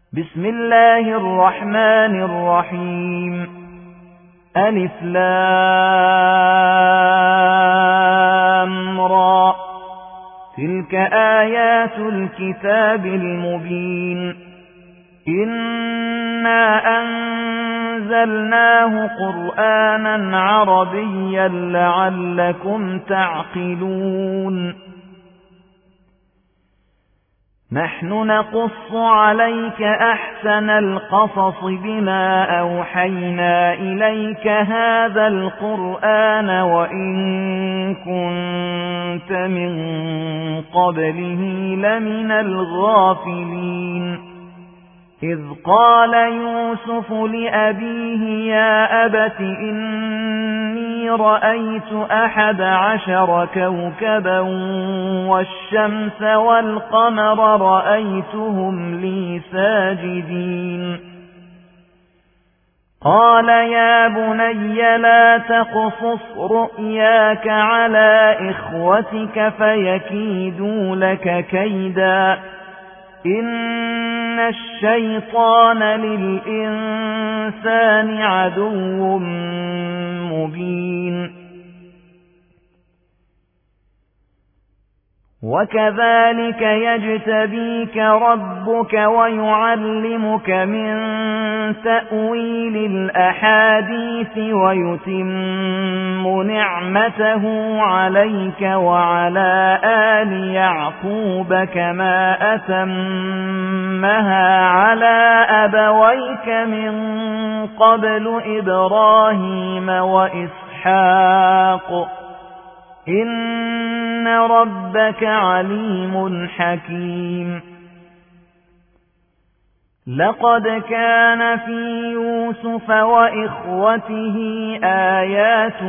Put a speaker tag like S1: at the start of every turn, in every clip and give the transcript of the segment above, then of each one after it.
S1: بسم الله الرحمن الرحيم ألف لام را تلك آيات الكتاب المبين إنا أنزلناه قرآنا عربيا لعلكم تعقلون نحن نقص عليك أحسن القصص بما أوحينا إليك هذا القرآن وإن كنت من قبله لمن الغافلين إذ قال يوسف لأبيه يا أبت إني رأيت 11 كوكبا والشمس والقمر رأيتهم لي ساجدين قال يا بني لا تقصص رؤياك على إخوتك فيكيدوا لك كيدا إن الشيطان للإنسان عدو مبين وكذلك يجتبيك ربك ويعلمك من تأويل الأحاديث ويتم نعمته عليك وعلى آل يعقوب كما أتمها على أبويك من قبل إبراهيم وإسحاق إن ربك عليم حكيم لقد كان في يوسف وإخوته آيات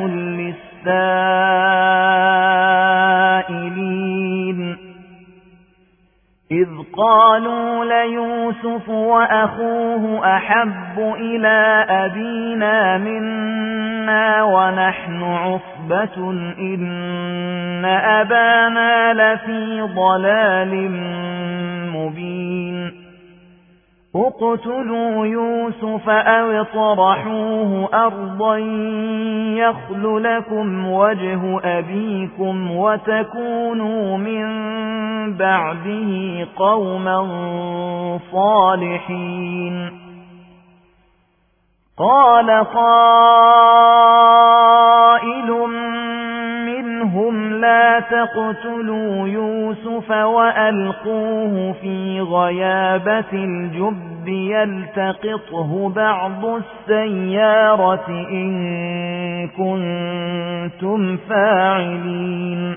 S1: للسائلين إذ قالوا ليوسف وأخوه أحب إلى أبينا منا ونحن عصبة إن أبانا لفي ضلال مبين اقتلوا يوسف أو اطرحوه أرضا يخل لكم وجه أبيكم وتكونوا من بعده قوما صالحين قال قائل منهم لا تقتلوا يوسف وألقوه في غيابة الجب يلتقطه بعض السيارة إن كنتم فاعلين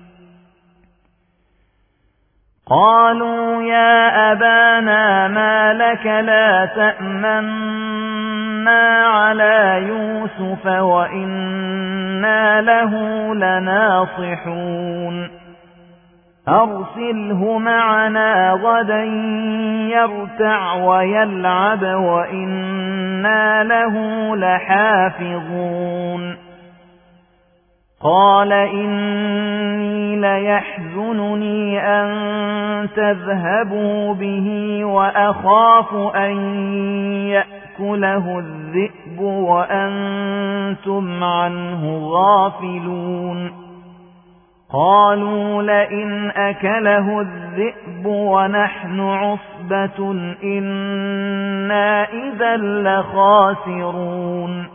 S1: قالوا يا أبانا ما لك لا تأمنا على يوسف وإنا له لناصحون أرسله معنا غدا يرتع ويلعب وإنا له لحافظون قال إني ليحزنني أن تذهبوا به وأخاف أن يأكله الذئب وأنتم عنه غافلون قالوا لئن أكله الذئب ونحن عصبة إنا إذا لخاسرون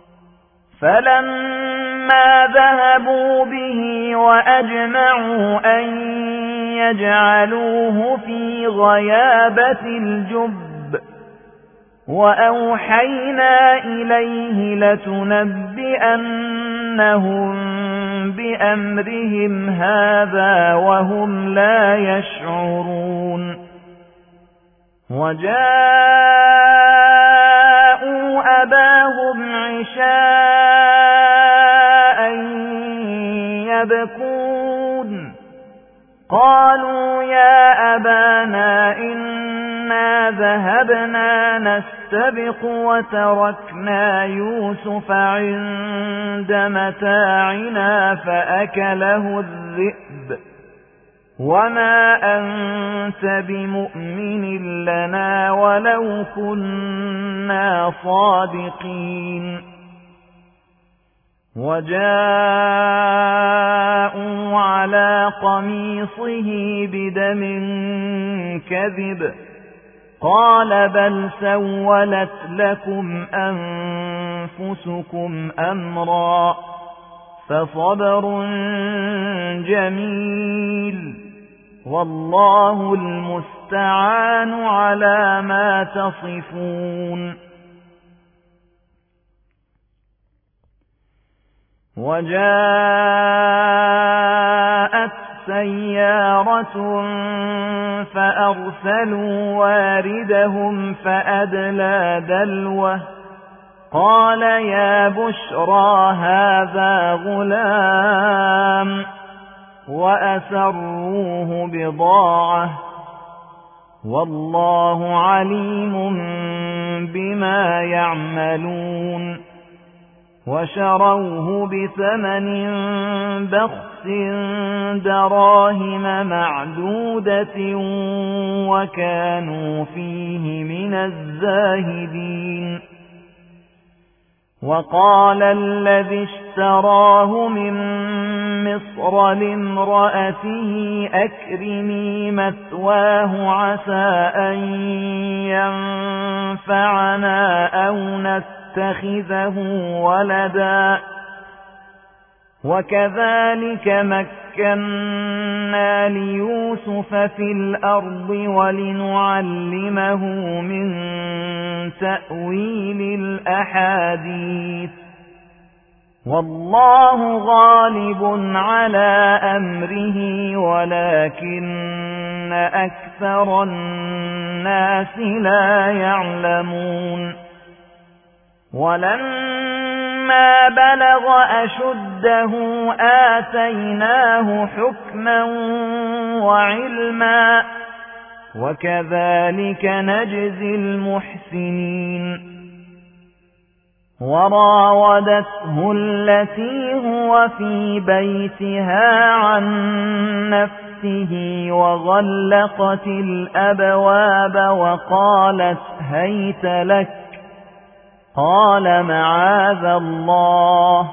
S1: فلما ذهبوا به وأجمعوا أن يجعلوه في غيابة الجب وأوحينا إليه لتنبئنهم بأمرهم هذا وهم لا يشعرون وجاءوا أباهم عشاء يبكون قالوا يا أبانا إنا ذهبنا نستبق وتركنا يوسف عند متاعنا فأكله الذئب وما أنت بمؤمن لنا ولو كنا صادقين وجاءوا على قميصه بدم كذب قال بل سولت لكم أنفسكم أمرا فصبر جميل والله المستعان على ما تصفون وجاءت سيارة فأرسلوا واردهم فأدلى دلوه قال يا بشرى هذا غلام وأسروه بضاعة والله عليم بما يعملون وشروه بثمن بخس دراهم معدودة وكانوا فيه من الزاهدين وقال الذي اشتراه من مصر لامرأته أكرمي مثواه عسى أن ينفعنا أو نتخذه ولدا وكذلك مكنا ليوسف في الأرض ولنعلمه من تأويل الأحاديث والله غالب على أمره ولكن أكثر الناس لا يعلمون ولما بلغ أشده آتيناه حكما وعلما وكذلك نجزي المحسنين وراودته التي هو في بيتها عن نفسه وغلقت الأبواب وقالت هيت لك قال معاذ الله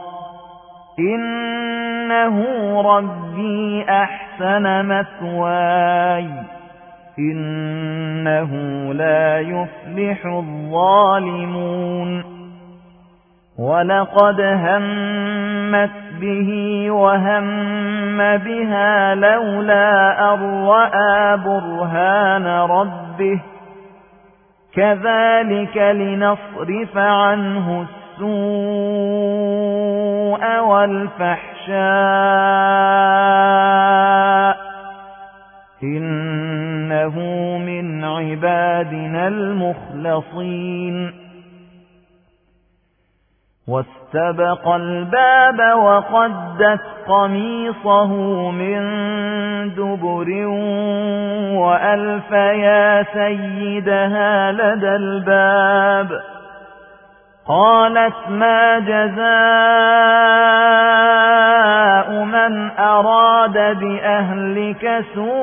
S1: إنه ربي أحسن مثواي إنه لا يفلح الظالمون ولقد همت به وهم بها لولا أن رأى برهان ربه كذلك لنصرف عنه السوء والفحشاء إنه من عبادنا المخلصين واستبق الباب وقدت قميصه من دبر وألف يا سيدها لدى الباب قالت ما جزاء من أراد بأهلك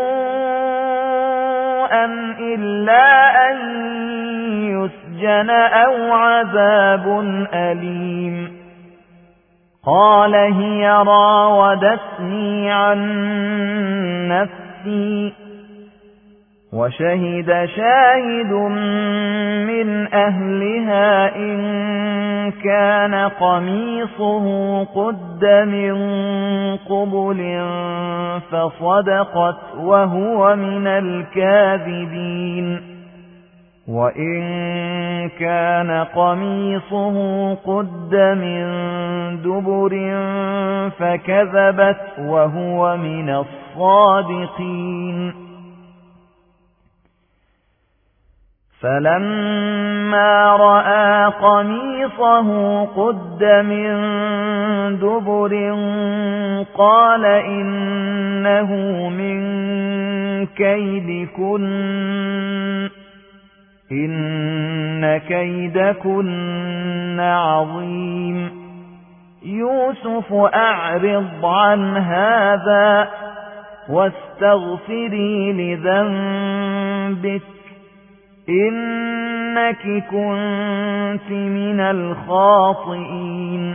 S1: سوءا إلا أن يسجن أو عذاب أليم قال هي راودتني عن نفسي وشهد شاهد من أهلها إن كان قميصه قد من قبل فصدقت وهو من الكاذبين وإن كان قميصه قد من دبر فكذبت وهو من الصادقين فلما رأى قميصه قد من دبر قال إنه من كيدكن إن كيدكن عظيم يوسف أعرض عن هذا واستغفري لذنبك إنك كنت من الخاطئين.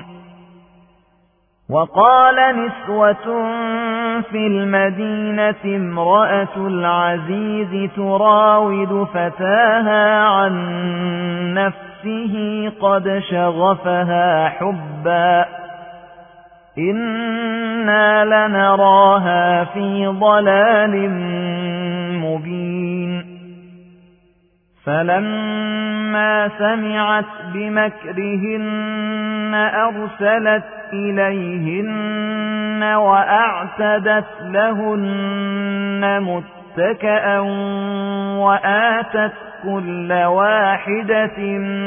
S1: وقال نسوة في المدينة امرأة العزيز تراود فتاها عن نفسه قد شغفها حبا إنا لنراها في ضلال مبين. فلما سمعت بمكرهن أرسلت إليهن وأعتدت لهن متكئا وآتت كل واحدة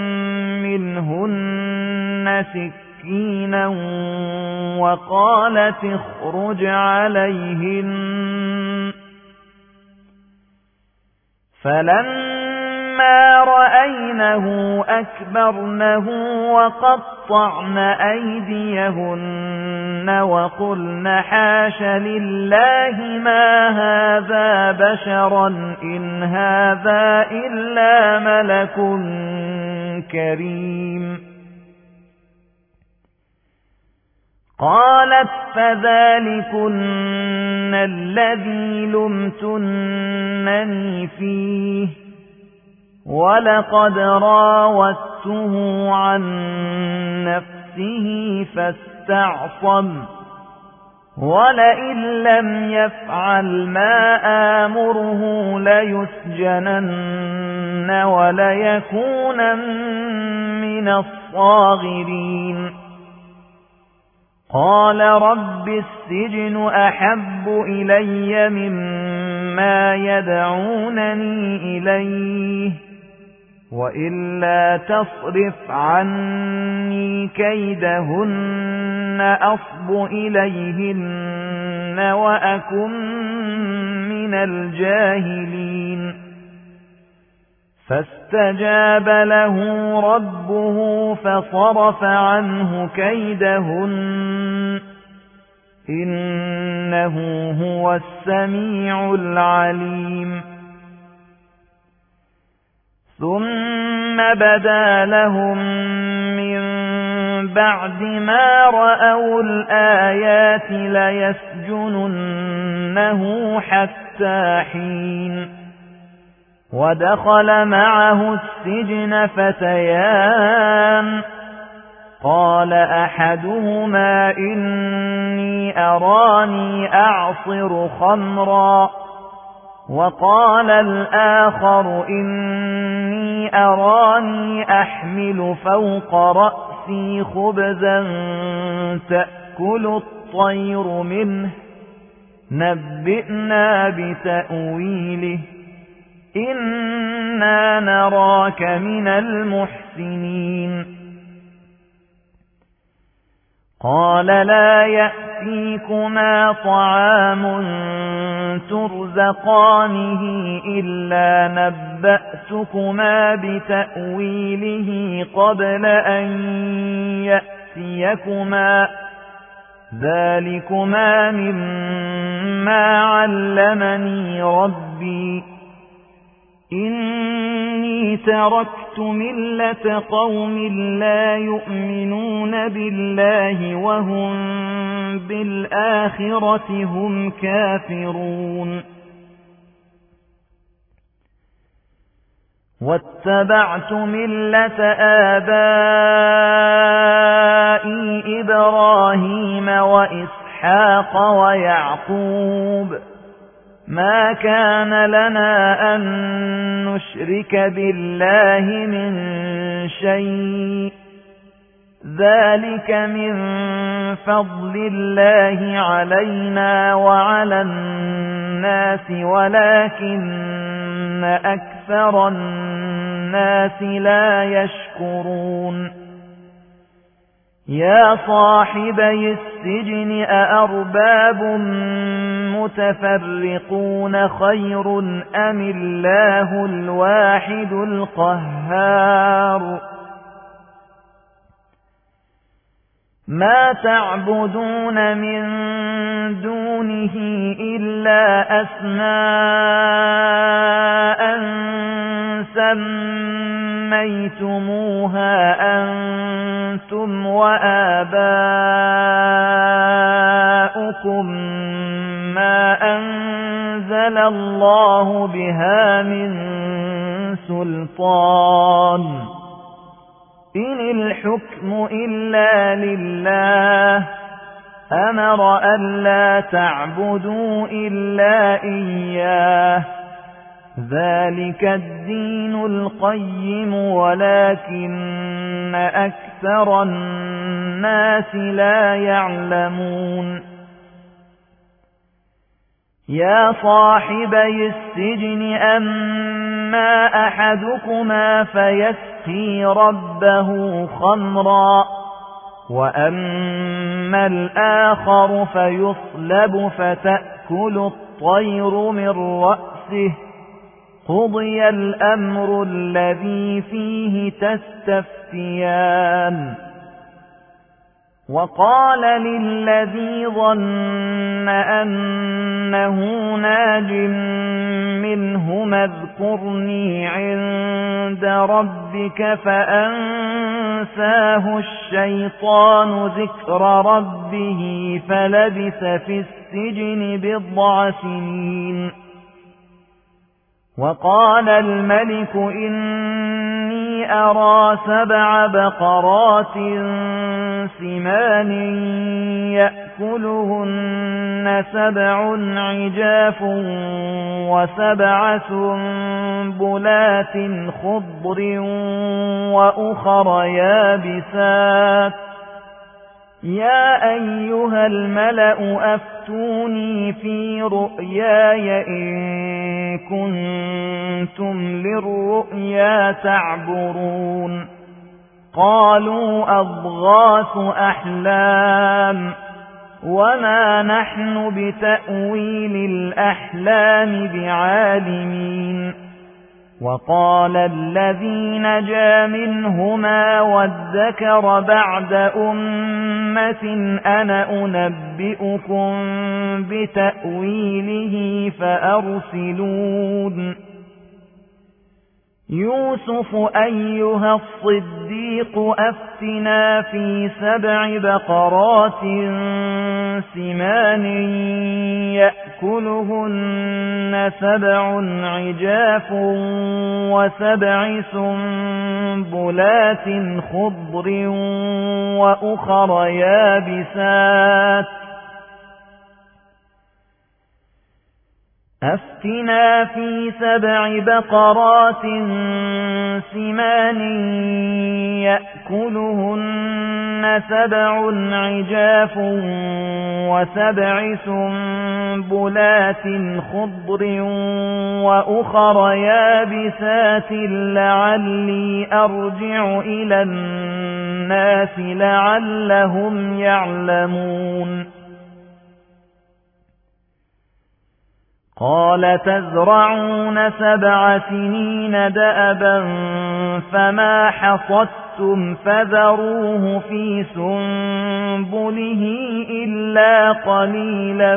S1: منهن سكينا وقالت اخرج عليهن. فلما رأينه أكبرنه وقطعن أيديهن وقلن حاش لله ما هذا بشرا إن هذا إلا ملك كريم. قالت فذلكن الذي لمتنني فيه ولقد راودته عن نفسه فاستعصم ولئن لم يفعل ما آمره ليسجنن وليكونن من الصاغرين. قال رب السجن أحب إلي مما يدعونني إليه وإلا تصرف عني كيدهن أصب إليهن وأكن من الجاهلين. فاستجاب له ربه فصرف عنه كيدهن إنه هو السميع العليم. ثم بدا لهم من بعد ما رأوا الآيات ليسجننه حتى حين. ودخل معه السجن فتيان قال أحدهما إني أراني أعصر خمرا وقال الآخر إني أراني أحمل فوق رأسي خبزا تأكل الطير منه نبئنا بتأويله إنا نراك من المحسنين. قال لا يأتيكما طعام ترزقانه إلا نبأتكما بتأويله قبل أن يأتيكما ذلكما مما علمني ربي إني تركت ملة قوم لا يؤمنون بالله وهم بالآخرة هم كافرون. واتبعت ملة آبائي إبراهيم وإسحاق ويعقوب ما كان لنا أن نشرك بالله من شيء ذلك من فضل الله علينا وعلى الناس ولكن أكثر الناس لا يشكرون. يا صاحبي السجن أأرباب متفرقون خير أم الله الواحد القهار ما تعبدون من دونه إلا أسماء سميتموها أنتم وآباؤكم ما أنزل الله بها من سلطان إن الحكم إلا لله أمر ألا تعبدوا إلا إياه ذلك الدين القيم ولكن أكثر الناس لا يعلمون يا صاحبي السجن أما أحدكما فيسقي ربه خمرا وأما الآخر فيصلب فتأكل الطير من رأسه قضي الأمر الذي فيه تستفتيان وقال للذي ظن أنه ناج منهما اذكرني عند ربك فأنساه الشيطان ذكر ربه فلبث في السجن بضع سنين وقال الملك إني أرى 7 بقرات سمان يأكلهن 7 عجاف و7 سنبلات خضر وأخر يابسات يا أيها الملأ أفتوني في رؤياي إن كنتم للرؤيا تعبرون قالوا أضغاث أحلام وما نحن بتأويل الأحلام بعالمين وقال الذي نجا منهما وادكر بعد أمة أنا أنبئكم بتأويله فأرسلون يوسف أيها الصديق أفتنا في 7 بقرات سمان يأكلهن 7 عجاف و7 سنبلات خضر وأخر يابسات أفتنا في 7 بقرات سمان يأكلهن 7 عجاف و7 سنبلات خضر وأخر يابسات لعلي أرجع إلى الناس لعلهم يعلمون قال تزرعون 7 سنين دأبا فما حصدتم فذروه في سنبله إلا قليلا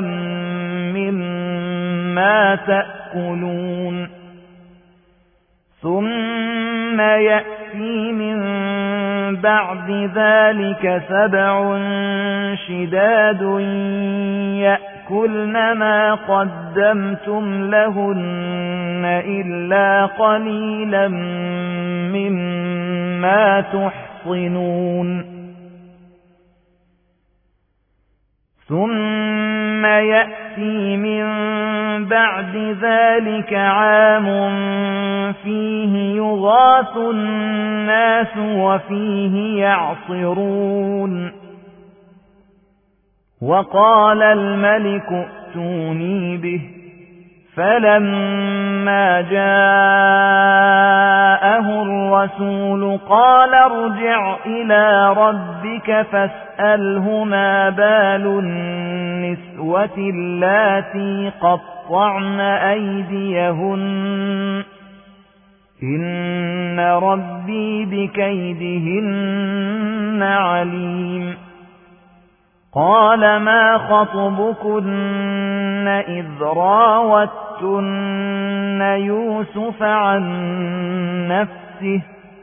S1: مما تأكلون ثم يأتي من بعد ذلك 7 شداد يأكلن ما قدمتم لهن إلا قليلا مما تحصنون ثم يأتي من بعد ذلك عام فيه يغاث الناس وفيه يعصرون وقال الملك ائتوني به فلما جاءه الرسول قال ارجع إلى ربك فاسأله ما بال النسوة اللاتي قطعن أيديهن إن ربي بكيدهن عليم قال ما خطبكن إذ راوتن يوسف عن نفسه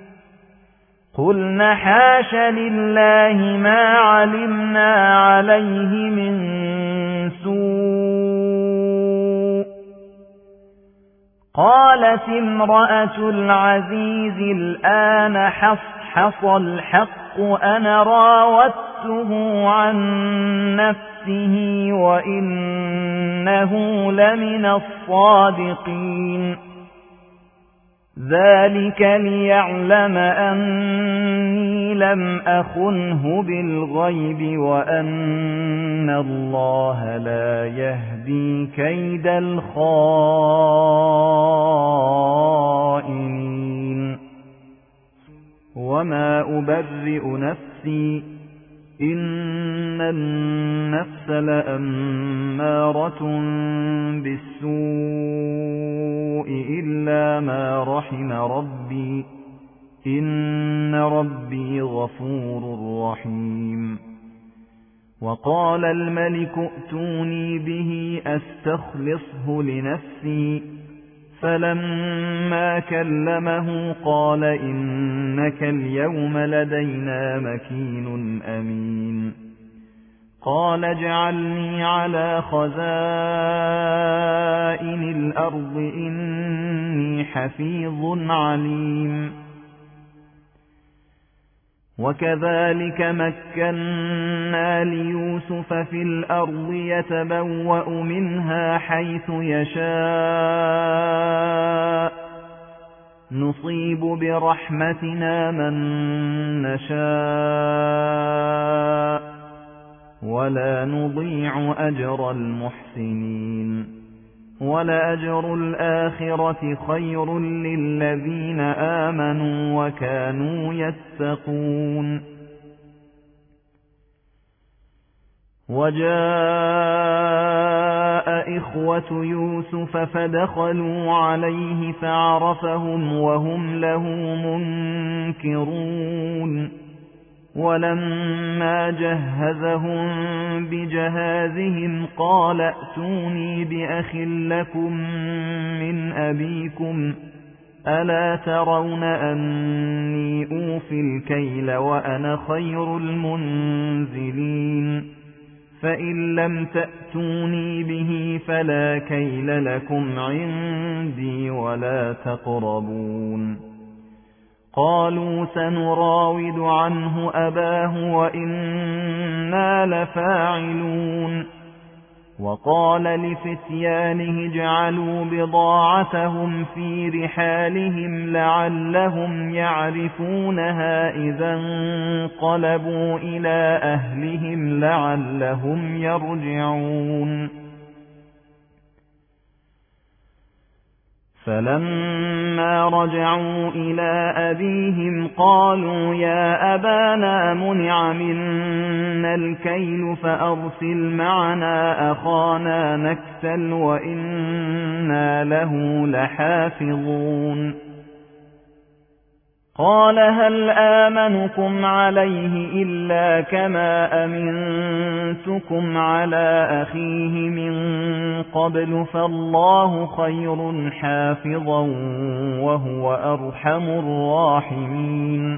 S1: قلن حاش لله ما علمنا عليه من سوء قالت امرأة العزيز الآن حصحص الحق أنا راودته عن نفسه وإنه لمن الصادقين ذلك ليعلم أني لم أخنه بالغيب وأن الله لا يهدي كيد الخائنين وما أبرئ نفسي إن النفس لأمارة بالسوء إلا ما رحم ربي إن ربي غفور رحيم وقال الملك ائتوني به أستخلصه لنفسي فلما كلمه قال إنك اليوم لدينا مكين أمين قال اجعلني على خزائن الأرض إني حفيظ عليم وكذلك مكنا ليوسف في الأرض يتبوأ منها حيث يشاء نصيب برحمتنا من نشاء ولا نضيع أجر المحسنين ولأجر الآخرة خير للذين آمنوا وكانوا يتقون وجاء إخوة يوسف فدخلوا عليه فعرفهم وهم له منكرون ولما جهزهم بجهازهم قال ائتوني بأخ لكم من أبيكم ألا ترون أني أوفي الكيل وأنا خير المنزلين فإن لم تأتوني به فلا كيل لكم عندي ولا تقربون قالوا سنراود عنه أباه وإنا لفاعلون وقال لفتيانه اجعلوا بضاعتهم في رحالهم لعلهم يعرفونها إذا انقلبوا إلى أهلهم لعلهم يرجعون فلما رجعوا إلى أبيهم قالوا يا أبانا منع منا الكيل فأرسل معنا أخانا نكتل وإنا له لحافظون قال هل آمنكم عليه إلا كما أمنتكم على أخيه من قبل فالله خير حافظا وهو أرحم الراحمين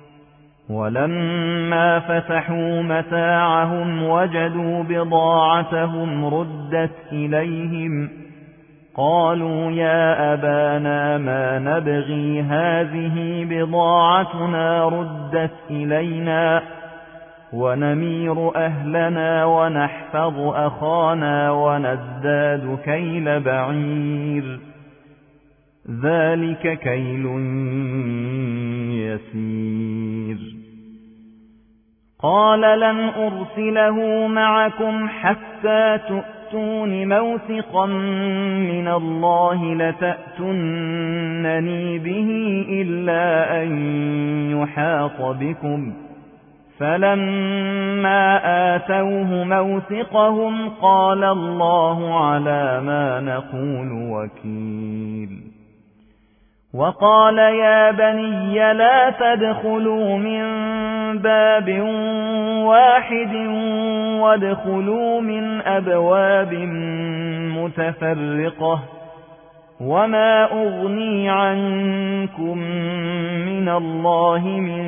S1: ولما فتحوا متاعهم وجدوا بضاعتهم ردت إليهم قالوا يا أبانا ما نبغي هذه بضاعتنا ردت إلينا ونمير أهلنا ونحفظ أخانا ونزداد كيل بعير ذلك كيل يسير قال لن أرسله معكم حتى تؤتون موثقا من الله لتأتونني به إلا أن يحاط بكم فلما آتوه موثقهم قال الله على ما نقول وكيل وقال يا بني لا تدخلوا من باب واحد وادخلوا من أبواب متفرقة وما أغني عنكم من الله من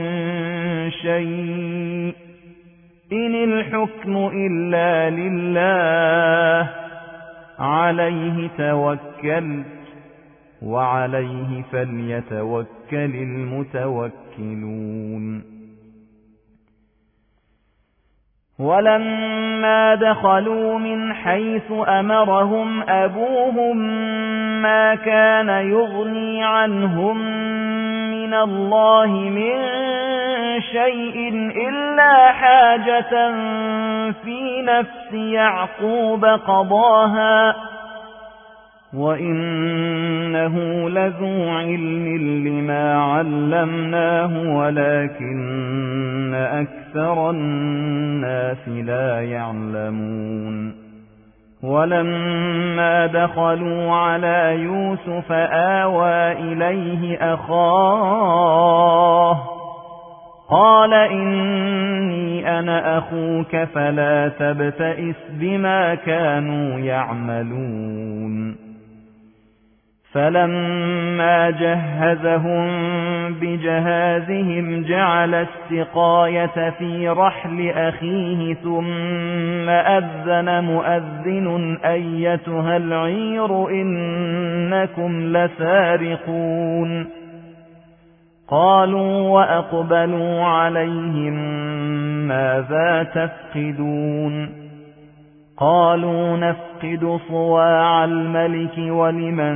S1: شيء إن الحكم إلا لله عليه توكلت وعليه فليتوكل المتوكلون ولما دخلوا من حيث أمرهم أبوهم ما كان يغني عنهم من الله من شيء إلا حاجة في نفس يعقوب قضاها وإنه لذو علم لما علمناه ولكن أكثر الناس لا يعلمون ولما دخلوا على يوسف آوى إليه أخاه قال إني أنا أخوك فلا تبتئس بما كانوا يعملون فلما جهزهم بجهازهم جعل السقاية في رحل أخيه ثم أذن مؤذن أيتها العير إنكم لسارقون قالوا وأقبلوا عليهم ماذا تفقدون قالوا نفقد صواع الملك ولمن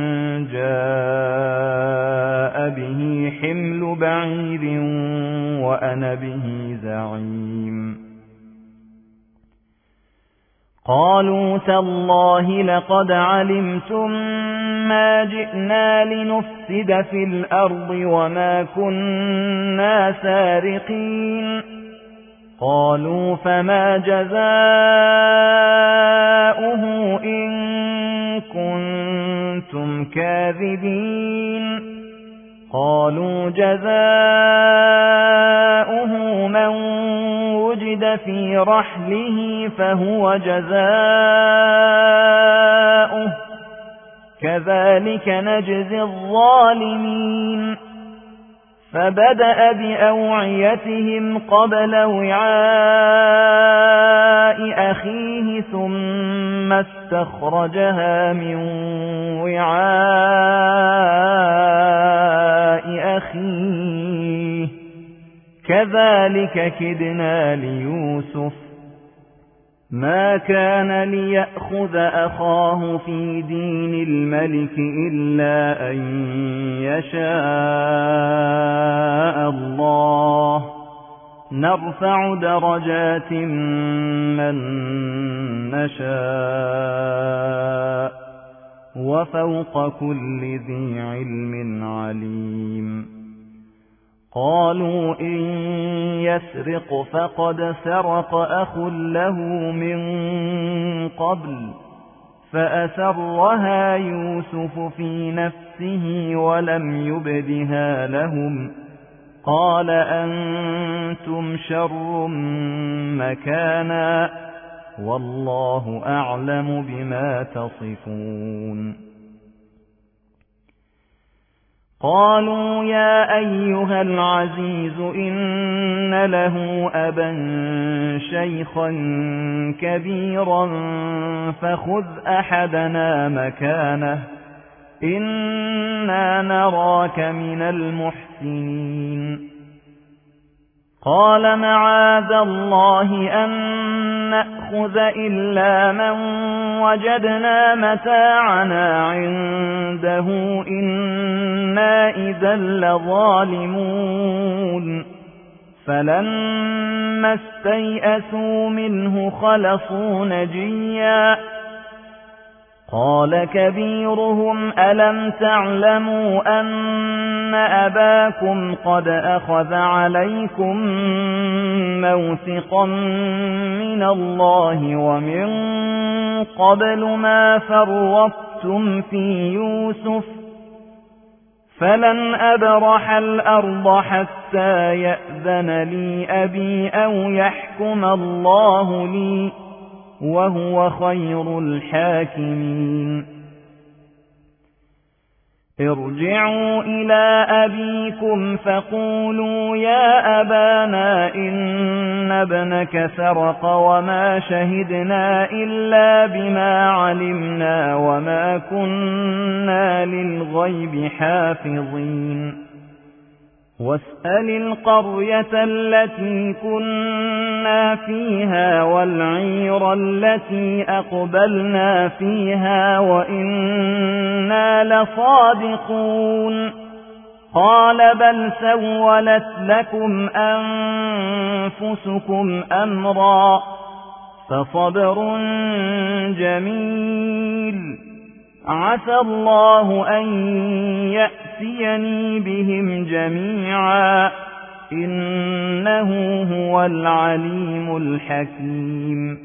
S1: جاء به حمل بعير وأنا به زعيم قالوا تالله لقد علمتم ما جئنا لنفسد في الأرض وما كنا سارقين قالوا فما جزاؤه إن كنتم كاذبين قالوا جزاؤه من وجد في رحله فهو جزاؤه كذلك نجزي الظالمين فبدأ بأوعيتهم قبل وعاء أخيه ثم استخرجها من وعاء أخيه كذلك كدنا ليوسف ما كان ليأخذ أخاه في دين الملك إلا أن يشاء الله نرفع درجات من نشاء وفوق كل ذي علم عليم قالوا إن يسرق فقد سرق أخ له من قبل فأسرها يوسف في نفسه ولم يبدها لهم قال أنتم شر مكانا والله أعلم بما تصفون قالوا يا أيها العزيز إن له أبا شيخا كبيرا فخذ أحدنا مكانه إنا نراك من المحسنين قال معاذ الله أن نأخذ إلا من وجدنا متاعنا عنده إنا إذا لظالمون فلما استيئسوا منه خلصوا نجيا قال كبيرهم ألم تعلموا أن أباكم قد أخذ عليكم موثقا من الله ومن قبل ما فرطتم في يوسف فلن أبرح الأرض حتى يأذن لي أبي أو يحكم الله لي وهو خير الحاكمين. ارجعوا إلى أبيكم فقولوا يا أبانا إن ابنك سرق وما شهدنا إلا بما علمنا وما كنا للغيب حافظين. واسأل القرية التي كنا فيها والعير التي أقبلنا فيها وإنا لصادقون. قال بل سولت لكم أنفسكم أمرا فصبر جميل عسى الله أن يأتيني بهم جميعا إنه هو العليم الحكيم.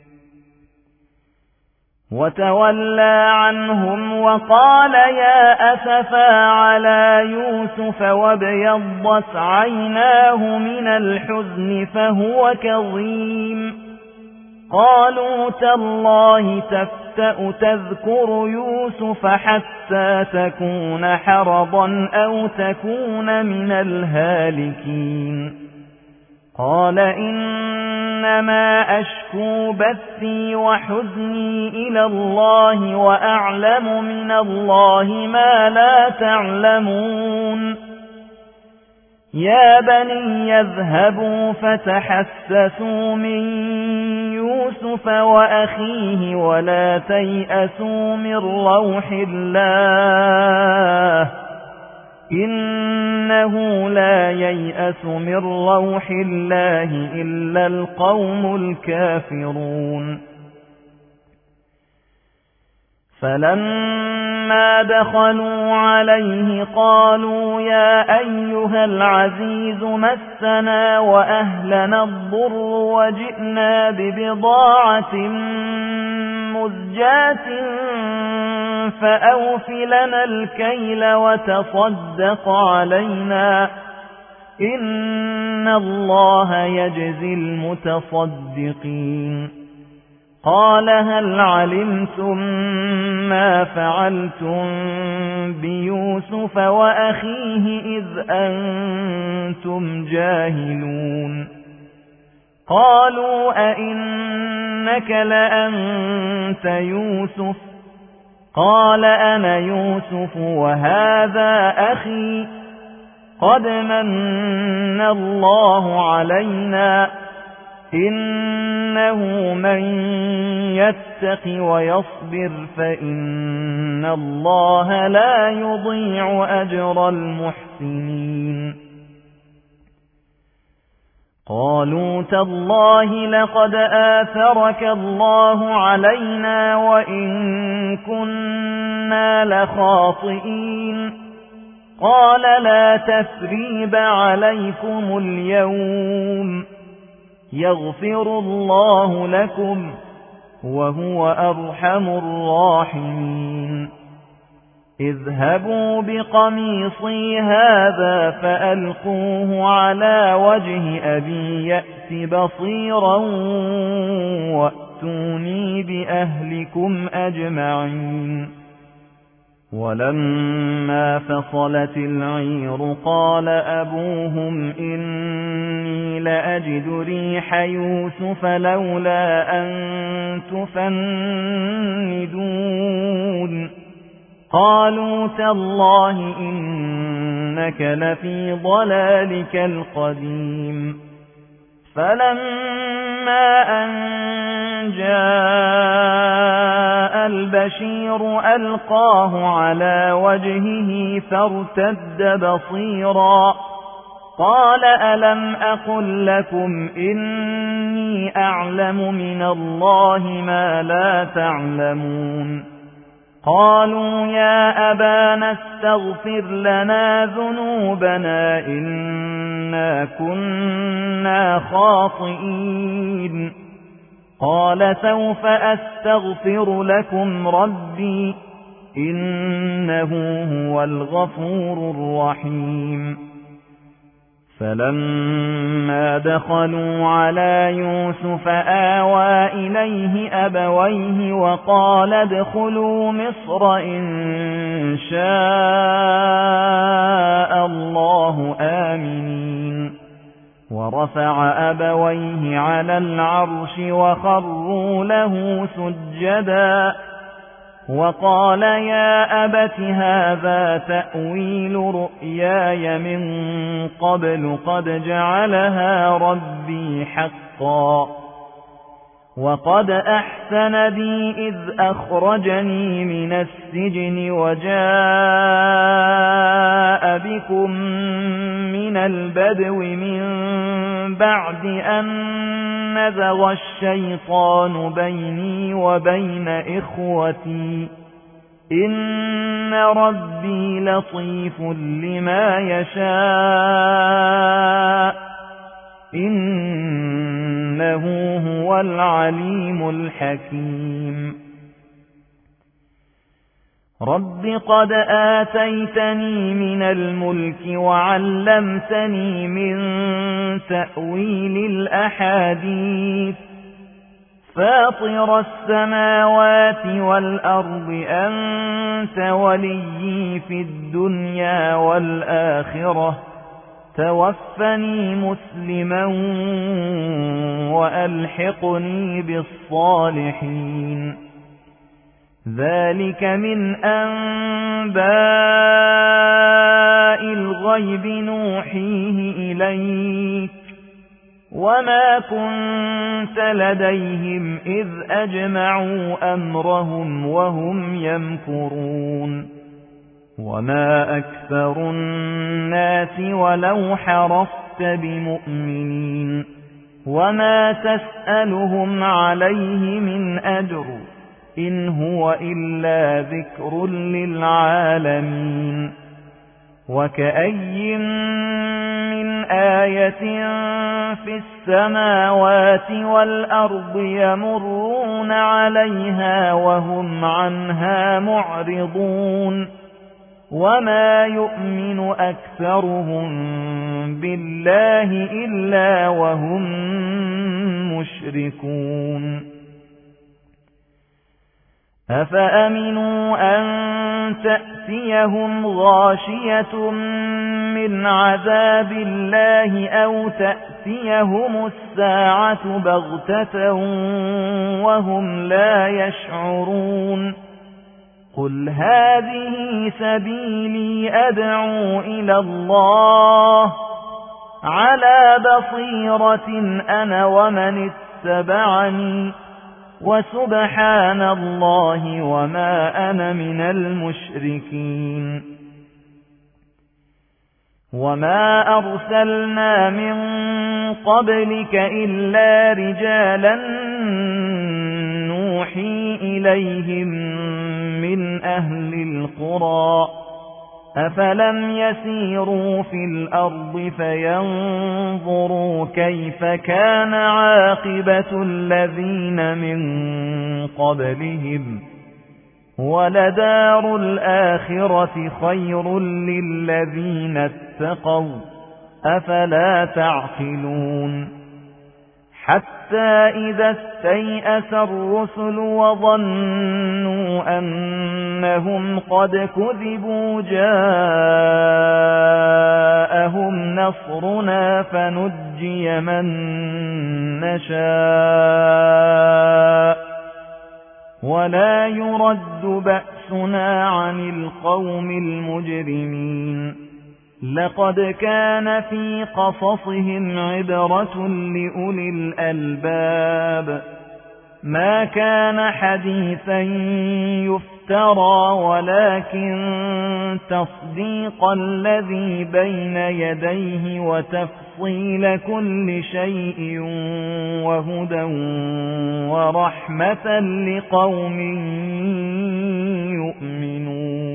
S1: وتولى عنهم وقال يا أسفا على يوسف وابيضت عيناه من الحزن فهو كظيم. قالوا تالله تفتأ تذكر يوسف حتى تكون حرضا أو تكون من الهالكين. قال إنما أشكو بثي وحزني إلى الله وأعلم من الله ما لا تعلمون. يا بني يذهبوا فتحسسوا من يوسف وأخيه ولا تيأسوا من روح الله إنه لا ييأس من روح الله إلا القوم الكافرون. فلما دخلوا عليه قالوا يا أيها العزيز مسنا وأهلنا الضر وجئنا ببضاعة مزجاة فأوف لنا الكيل وتصدق علينا إن الله يجزي المتصدقين. قال هل علمتم ما فعلتم بيوسف وأخيه إذ أنتم جاهلون. قالوا أئنك لأنت يوسف؟ قال أنا يوسف وهذا أخي قد من الله علينا إنه من يتق ويصبر فإن الله لا يضيع أجر المحسنين. قالوا تالله لقد آثرك الله علينا وإن كنا لخاطئين. قال لا تثريب عليكم اليوم يغفر الله لكم وهو أرحم الراحمين. اذهبوا بقميصي هذا فألقوه على وجه أبي يأت بصيرا وأتوني بأهلكم أجمعين. ولما فصلت العير قال أبوهم إني لأجد ريح يوسف لولا أن تفندون. قالوا تالله إنك لفي ضلالك القديم. فلما أن جاء البشير ألقاه على وجهه فارتد بصيرا. قال ألم أقل لكم إني أعلم من الله ما لا تعلمون. قالوا يا أبانا استغفر لنا ذنوبنا إنا كنا خاطئين. قال سوف أستغفر لكم ربي إنه هو الغفور الرحيم فلما دخلوا على يوسف آوى إليه أبويه وقال ادخلوا مصر إن شاء الله آمنين ورفع أبويه على العرش وخروا له سجدا وقال يا أبت هذا تأويل رؤياي من قبل قد جعلها ربي حقا وقد أحسن بي إذ أخرجني من السجن وجاء بكم من البدو من بعد أن نزغ الشيطان بيني وبين إخوتي إن ربي لطيف لما يشاء إنه هو العليم الحكيم رب قد آتيتني من الملك وعلمتني من تأويل الأحاديث فاطر السماوات والأرض أنت وليي في الدنيا والآخرة توفني مسلما وألحقني بالصالحين ذلك من أنباء الغيب نوحيه إليك وما كنت لديهم إذ أجمعوا أمرهم وهم يمكرون وما أكثر الناس ولو حرصت بمؤمنين وما تسألهم عليه من أجر إن هو إلا ذكر للعالمين وكأي من آية في السماوات والأرض يمرون عليها وهم عنها معرضون وما يؤمن أكثرهم بالله إلا وهم مشركون أفأمنوا أن تأتيهم غاشية من عذاب الله أو تأتيهم الساعة بغتة وهم لا يشعرون قل هذه سبيلي أدعو إلى الله على بصيرة أنا ومن اتبعني وسبحان الله وما أنا من المشركين وما أرسلنا من قبلك إلا رجالا نوحي إليهم من أهل القرى أفلم يسيروا في الأرض فينظروا كيف كان عاقبة الذين من قبلهم ولدار الآخرة خير للذين اتقوا أفلا تعقلون حتى إذا استيأس الرسل وظنوا أنهم قد كذبوا جاءهم نصرنا فنجي من نشاء ولا يرد بأسنا عن القوم المجرمين لقد كان في قصصهم عبرة لأولي الألباب ما كان حديثا يفترى ولكن تصديق الذي بين يديه وتفصيل كل شيء وهدى ورحمة لقوم يؤمنون